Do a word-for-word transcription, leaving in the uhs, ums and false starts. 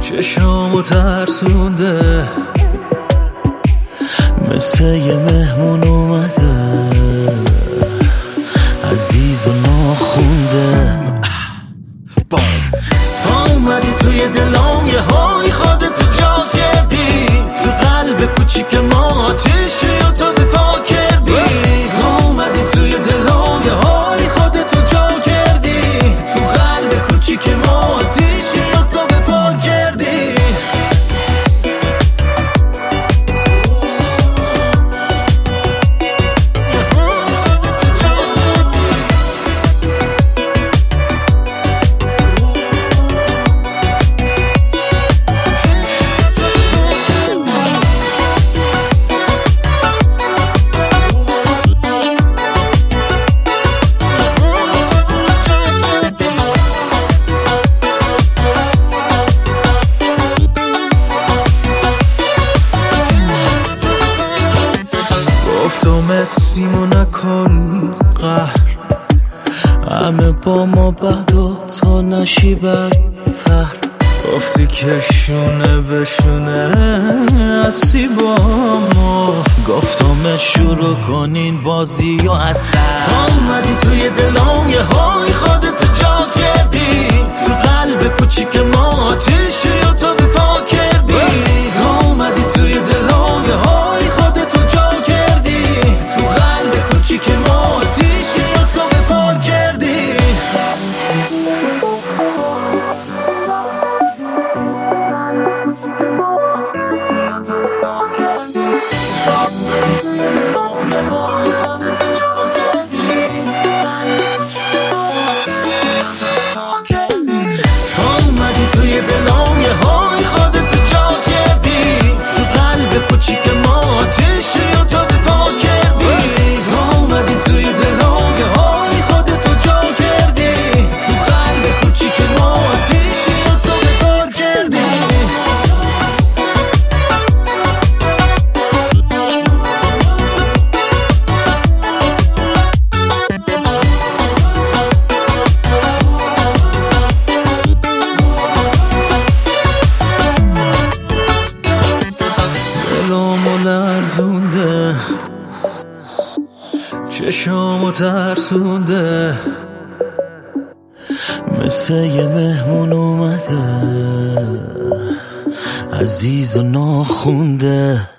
چشامو ترسونده، مثل یه مهمون اومده، عزیز و ناخونده. سا اومدی توی دلام، یه های خودتو جا کردی، تو قلب کوچیک ما آتیشی و تو به پا کردی. سا اومدی توی دلام، یه های خودتو جا کردی، تو قلب کوچیک ما آتیشی و تو به پا کردی. گفتمت سیمو نکن قهر، همه با ما بد و تو نشی بدتر. گفتی که شونه بشونه هستی با ما، گفتمت شروع کنین بازی و اثر. سا اومدی توی دلام، یه های خودتو جا کردی، تو قلب کوچیک ما آتیشی و تو به پا کردی. سا اومدی توی دلام، یه های خودتو جا کردی، تو قلب کوچیک ما آتیشی و تو به پا کردی. سا اومدی توی دلام، یه های خودتو جا کردی، تو قلب کوچیک ما آتیشی و تو به پا کردی. سا اومدی توی دلام، یه های خودتو جا کردی، تو قلب کوچیک ما آتیشی و تو به پا کردی. دلامو لرزونده، چشامو ترسونده، مثل یه مهمون اومده، عزیز و ناخونده.